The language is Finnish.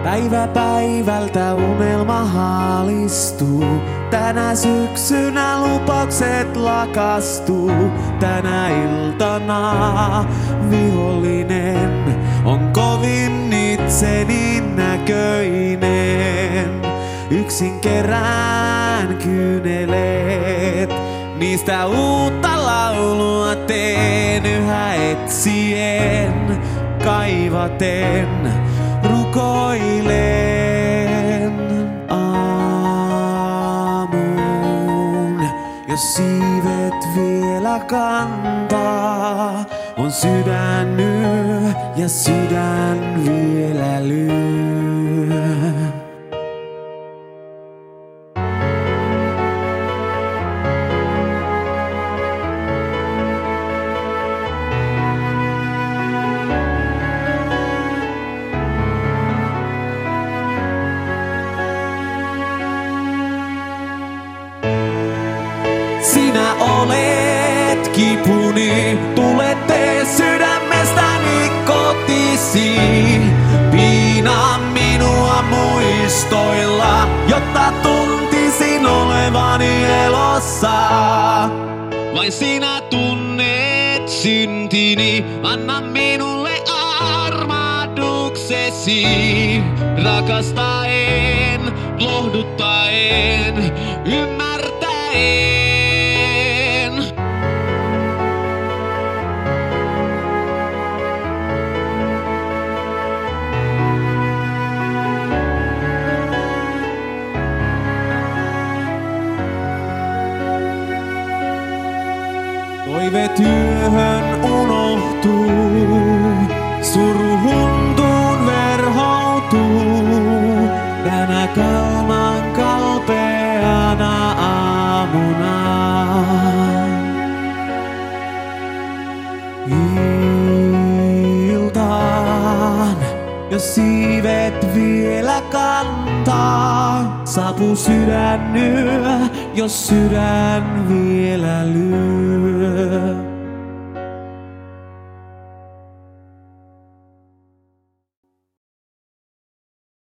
Päivä päivältä unelma haalistuu. Tänä syksynä lupaukset lakastuu. Tänä iltana vihollinen on kovin itseni näköinen. Yksin kerään kyyneleet, niistä uutta laulua teen yhä etsien, kaivaten, rukoilen aamuun. Jos siivet vielä kantaa, on sydän yö ja sydän vielä lyö. Sinä olet kipuni, tulet tee sydämestäni kotisi. Piinaa minua muistoilla, jotta tuntisin olevani elossa. Vain sinä tunnet syntini, anna minulle armahduksesi. Rakastaen, lohduttaen, ymmärtäen. Toive työhön unohtuu, suru huntuun verhoutuu. Tänä kalman kalpeana aamuna. Iltaan, jos siivet vielä kantaa, saapuu sydän yö, jos sydän vielä lyö.